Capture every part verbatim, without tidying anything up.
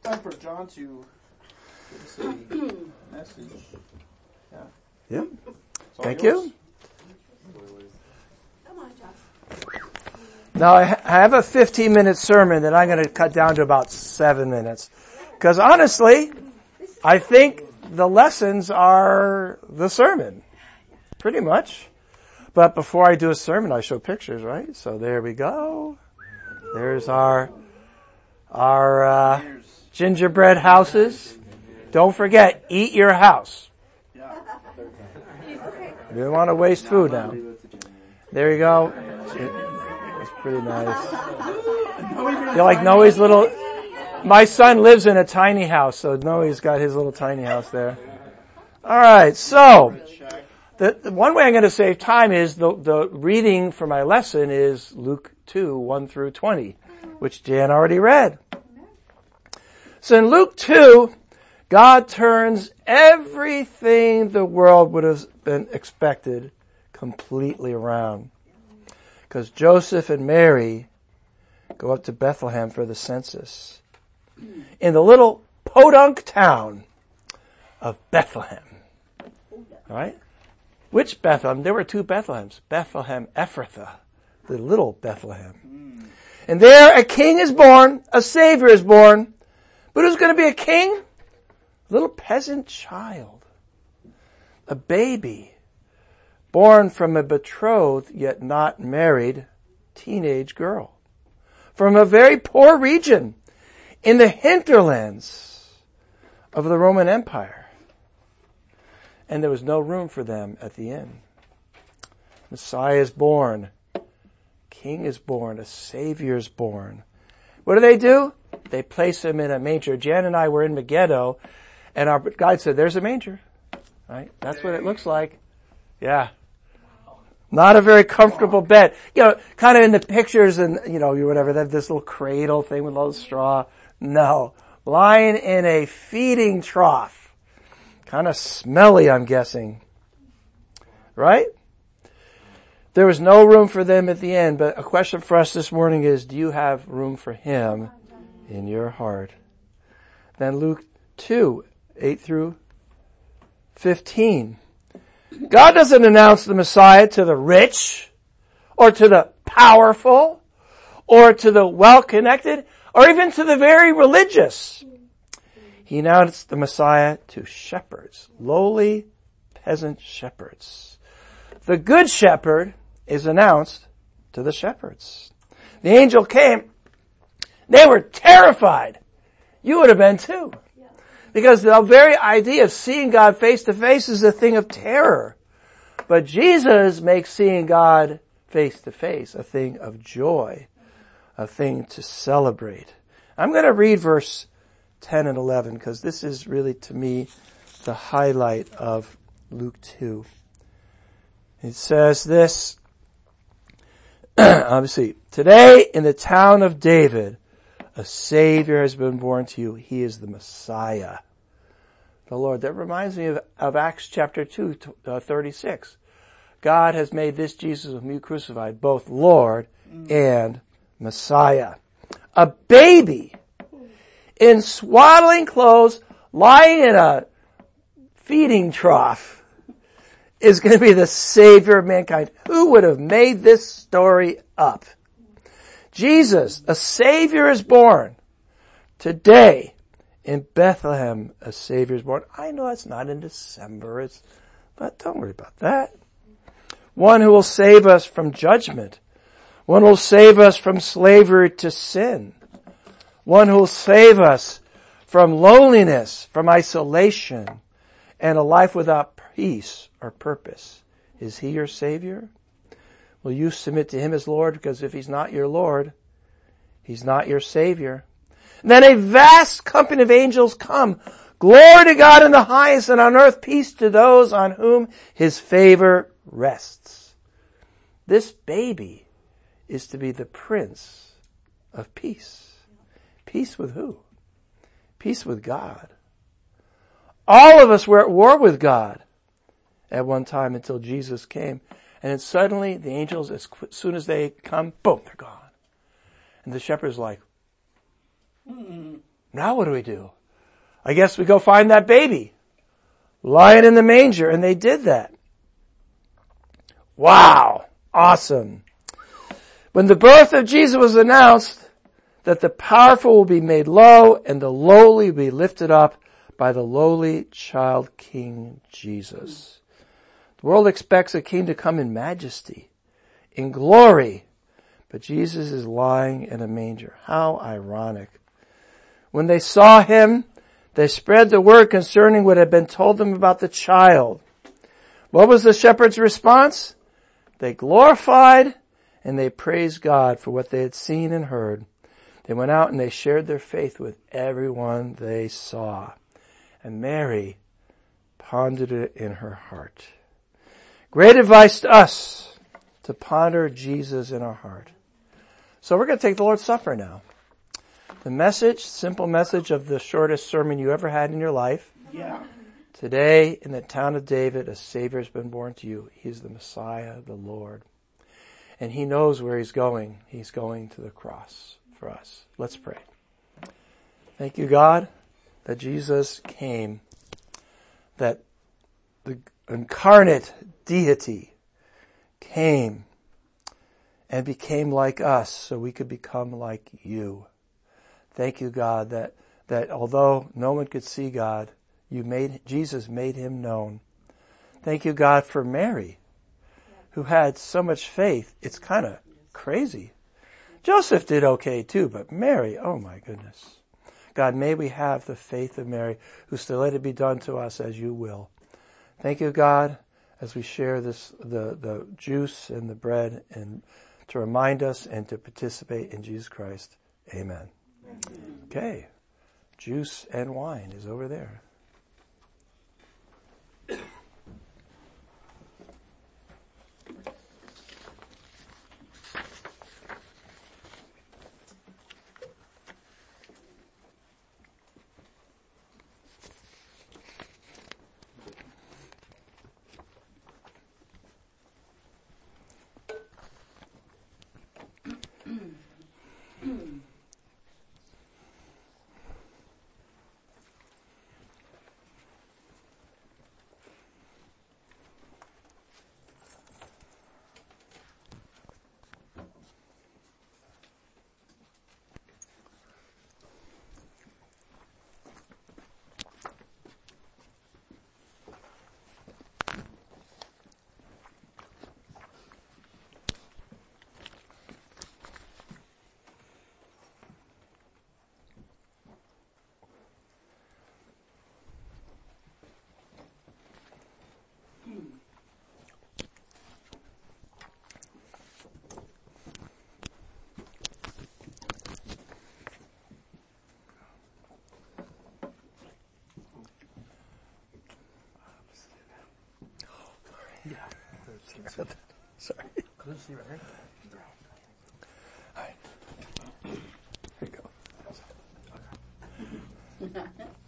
time for John to give us a message. Yeah. Yep. Thank you. Come on, Josh. Now, I have a fifteen-minute sermon that I'm going to cut down to about seven minutes. Because honestly, I think the lessons are the sermon. Pretty much. But before I do a sermon, I show pictures, right? So there we go. There's our, our, uh, gingerbread houses. Don't forget, eat your house. You don't want to waste food now. There you go. It's pretty nice. You like Noe's little, my son lives in a tiny house, so Noe's got his little tiny house there. Alright, so, the, the one way I'm going to save time is the, the reading for my lesson is Luke two, one through twenty, which Jan already read. So in Luke two, God turns everything the world would have been expected completely around. Because Joseph and Mary go up to Bethlehem for the census. In the little podunk town of Bethlehem. Alright? Which Bethlehem? There were two Bethlehems. Bethlehem Ephrathah. The little Bethlehem. And there a king is born, a savior is born. But who's going to be a king? A little peasant child. A baby. Born from a betrothed yet not married teenage girl. From a very poor region in the hinterlands of the Roman Empire. And there was no room for them at the inn. Messiah is born. King is born. A Savior is born. What do they do? They place him in a manger. Jan and I were in Megiddo, and our guide said, there's a manger. Right? That's what it looks like. Yeah. Not a very comfortable bed. You know, kind of in the pictures and, you know, whatever, they have this little cradle thing with all the straw. No. Lying in a feeding trough. Kind of smelly, I'm guessing. Right? There was no room for them at the end, but a question for us this morning is, do you have room for him in your heart? Then Luke two, eight through fifteen. God doesn't announce the Messiah to the rich, or to the powerful, or to the well-connected, or even to the very religious. He announced the Messiah to shepherds, lowly peasant shepherds. The good shepherd is announced to the shepherds. The angel came. They were terrified. You would have been too. Because the very idea of seeing God face to face is a thing of terror. But Jesus makes seeing God face to face a thing of joy, a thing to celebrate. I'm going to read verse ten and eleven because this is really, to me, the highlight of Luke two. It says this, obviously, today in the town of David, a Savior has been born to you. He is the Messiah, the Lord. That reminds me of, of Acts chapter two, uh, thirty-six. God has made this Jesus whom you crucified both Lord and Messiah. A baby in swaddling clothes, lying in a feeding trough, is going to be the Savior of mankind. Who would have made this story up? Jesus, a Savior is born. Today, in Bethlehem, a Savior is born. I know it's not in December, it's, but don't worry about that. One who will save us from judgment. One who will save us from slavery to sin. One who will save us from loneliness, from isolation, and a life without peace or purpose. Is he your Savior? Will you submit to him as Lord? Because if he's not your Lord, he's not your Savior. And then a vast company of angels come. Glory to God in the highest, and on earth peace to those on whom his favor rests. This baby is to be the Prince of Peace. Peace with who? Peace with God. All of us were at war with God at one time until Jesus came. And then suddenly the angels, as soon as they come, boom, they're gone. And the shepherd's like, mm, Now what do we do? I guess we go find that baby lying in the manger, and they did that. Wow. Awesome. When the birth of Jesus was announced, that the powerful will be made low and the lowly will be lifted up by the lowly child King Jesus. The world expects a king to come in majesty, in glory, but Jesus is lying in a manger. How ironic. When they saw him, they spread the word concerning what had been told them about the child. What was the shepherd's response? They glorified and they praised God for what they had seen and heard. They went out and they shared their faith with everyone they saw. And Mary pondered it in her heart. Great advice to us to ponder Jesus in our heart. So we're going to take the Lord's Supper now. The message, simple message of the shortest sermon you ever had in your life. Yeah. Today, in the town of David, a Savior has been born to you. He is the Messiah, the Lord. And he knows where he's going. He's going to the cross for us. Let's pray. Thank you, God, that Jesus came, that the incarnate deity came and became like us so we could become like you. Thank you, God, that, that although no one could see God, you made, Jesus made him known. Thank you, God, for Mary, who had so much faith. It's kind of crazy. Joseph did okay too, but Mary, oh my goodness. God, may we have the faith of Mary, who said, let it be done to us as you will. Thank you, God, as we share this, the, the juice and the bread, and to remind us and to participate in Jesus Christ. Amen. Okay. Juice and wine is over there. Sorry. Couldn't see right here. All right. Here you go.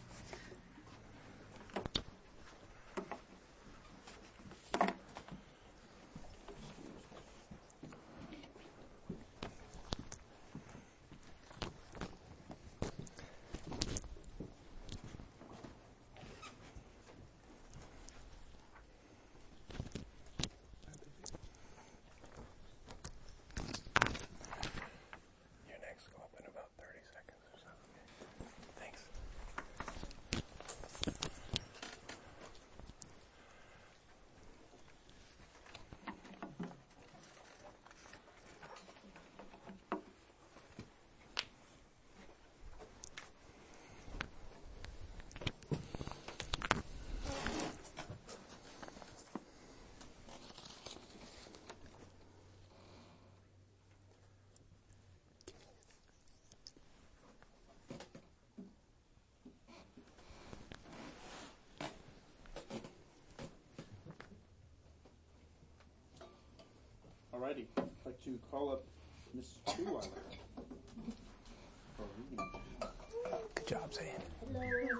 Alrighty, I'd like to call up Miss Truweiler for reading. Good job, Zane. Hello.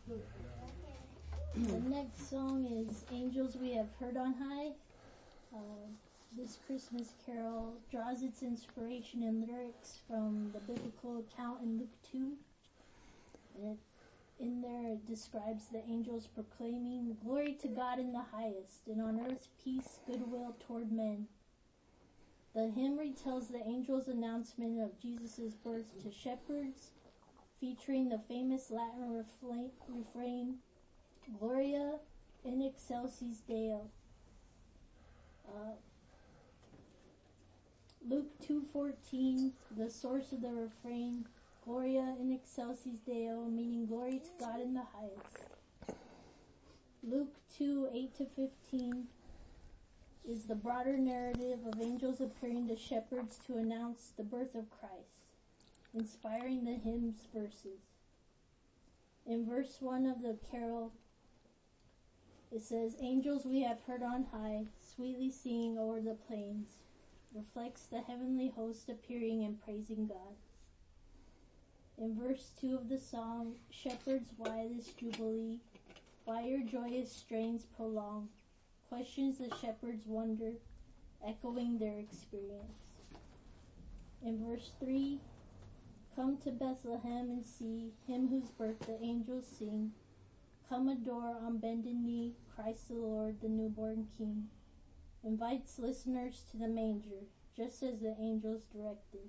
The next song is Angels We Have Heard on High. Uh, this Christmas carol draws its inspiration and lyrics from the biblical account in Luke two. And it, in there it describes the angels proclaiming, "Glory to God in the highest, and on earth peace, goodwill toward men." The hymn retells the angels' announcement of Jesus' birth to shepherds, featuring the famous Latin refla- refrain, "Gloria in excelsis Deo." Uh, Luke two fourteen, the source of the refrain, "Gloria in excelsis Deo," meaning glory to God in the highest. Luke two eight to fifteen is the broader narrative of angels appearing to shepherds to announce the birth of Christ, inspiring the hymn's verses. In verse one of the carol, it says, "Angels we have heard on high, sweetly singing o'er the plains," reflects the heavenly host appearing and praising God. In verse two of the song, "Shepherds, why this jubilee? Why your joyous strains prolong?" questions the shepherds' wonder, echoing their experience. In verse three, "Come to Bethlehem and see him whose birth the angels sing. Come adore on bended knee Christ the Lord, the newborn King," invites listeners to the manger, just as the angels directed.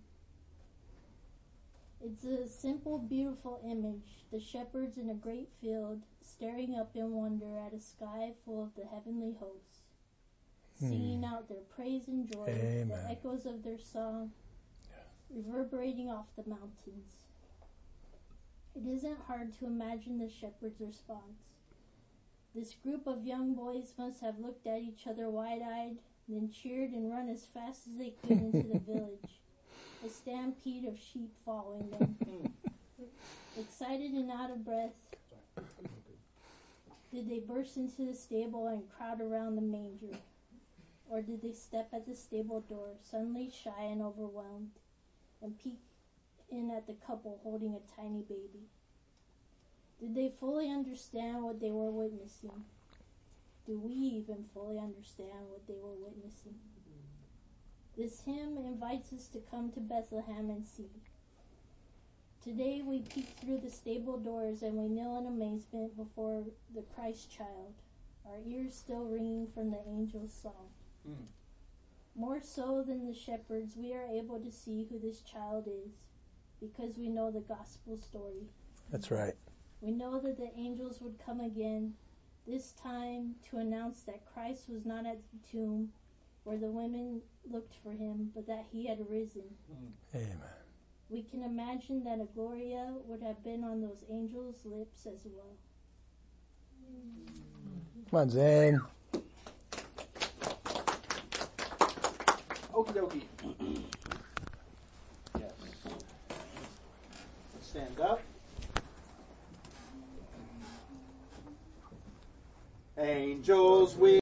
It's a simple, beautiful image, the shepherds in a great field, staring up in wonder at a sky full of the heavenly hosts, hmm. singing out their praise and joy, Amen. The echoes of their song reverberating off the mountains. It isn't hard to imagine the shepherds' response. This group of young boys must have looked at each other wide-eyed, then cheered and run as fast as they could into the village, a stampede of sheep following them. Excited and out of breath, did they burst into the stable and crowd around the manger? Or did they step at the stable door, suddenly shy and overwhelmed, and peek in at the couple holding a tiny baby? Did they fully understand what they were witnessing? Do we even fully understand what they were witnessing? This hymn invites us to come to Bethlehem and see. Today we peek through the stable doors and we kneel in amazement before the Christ child, our ears still ringing from the angel's song. Mm. More so than the shepherds, we are able to see who this child is because we know the gospel story. That's right. We know that the angels would come again, this time to announce that Christ was not at the tomb where the women looked for him, but that he had risen. Amen. We can imagine that a Gloria would have been on those angels' lips as well. Come on, Zane. Okie dokie. Yes. Let's stand up. Angels, we